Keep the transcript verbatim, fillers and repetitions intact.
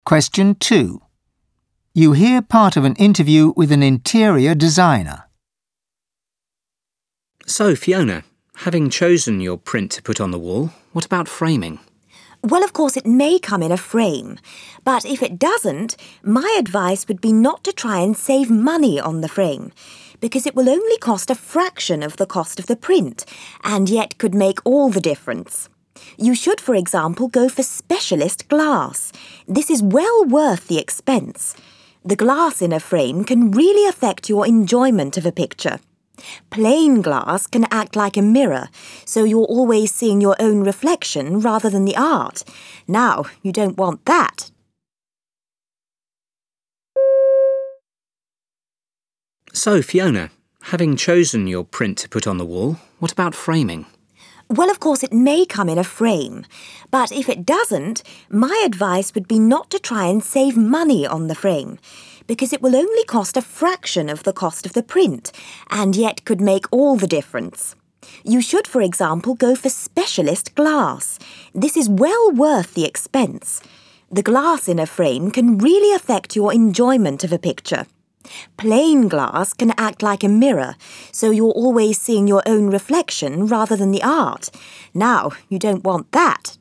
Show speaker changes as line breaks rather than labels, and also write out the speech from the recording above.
Question two. You hear part of an interview with an interior designer.
So, Fiona, having chosen your print to put on the wall, what about framing?
Well, of course, it may come in a frame, but if it doesn't, my advice would be not to try and save money on the frame, because it will only cost a fraction of the cost of the print, and yet could make all the difference. You should, for example, go for specialist glass. This is well worth the expense. The glass in a frame can really affect your enjoyment of a picture. Plain glass can act like a mirror, so you're always seeing your own reflection rather than the art. Now, you don't want that.
So, Fiona, having chosen your print to put on the wall, what about framing?
Well, of course, it may come in a frame, but if it doesn't, my advice would be not to try and save money on the frame, because it will only cost a fraction of the cost of the print, and yet could make all the difference. You should, for example, go for specialist glass. This is well worth the expense. The glass in a frame can really affect your enjoyment of a picture. Plain glass can act like a mirror, so you're always seeing your own reflection rather than the art. Now, you don't want that.